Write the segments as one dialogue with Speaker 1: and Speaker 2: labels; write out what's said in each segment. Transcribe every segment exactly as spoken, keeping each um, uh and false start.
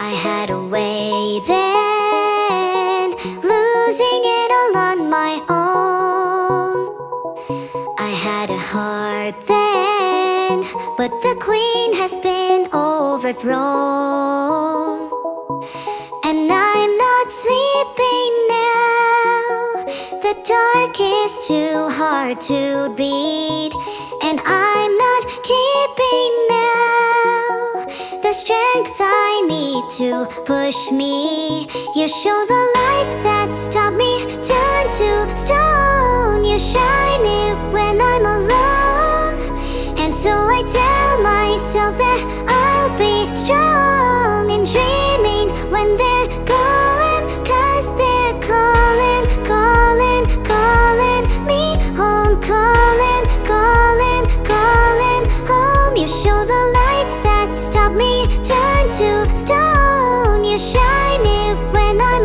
Speaker 1: I had a way then, losing it all on my own. I had a heart then, but the queen has been overthrown. And I'm not sleeping now, the dark is too hard to beat. And I'm not keeping now the strength I need to push me. You show the lights that stop me, turn to stone. You shine it when I'm alone. And so I tell myself that I'll be strong and dreaming when they're gone. Cause they're calling, calling, calling me home. Calling, calling, calling home. You show the lights that stop me, turn to stone. You shine it when I'm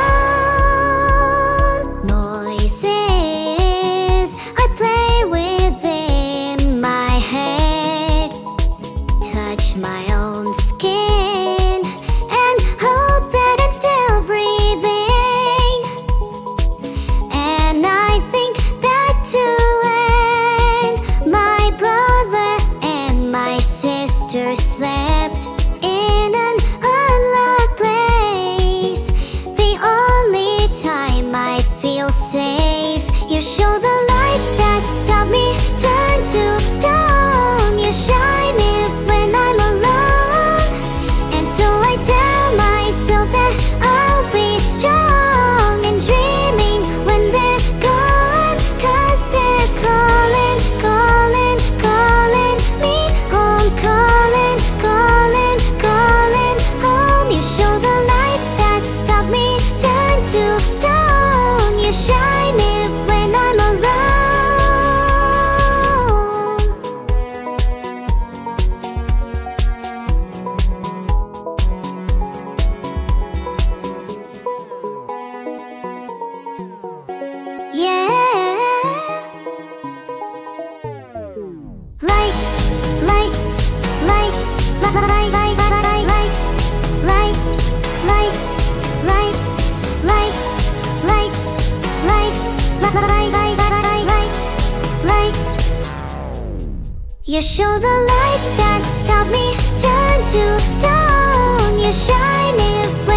Speaker 1: alone. Noises I play within my head, touch my own skin and hope that I'm still breathing. And I think back to when my brother and my sister slept in an unlocked place. The only time I feel safe. You show the lights that stop me, turn to stone. You shine it when I'm alone. And so I tell myself that I'll be strong and dreaming when they're gone. Cause they're calling, calling, calling me home. Calling, calling, calling home. You show the lights that stop me, turn to stone. You shine it when I'm alone. Yeah. Lights, lights, lights, li- li- li- li- li- lights, lights, lights, lights, lights, lights, lights, li- li- li- li- li- li- lights, lights. You show the lights that stop me, turn to stone. You shine it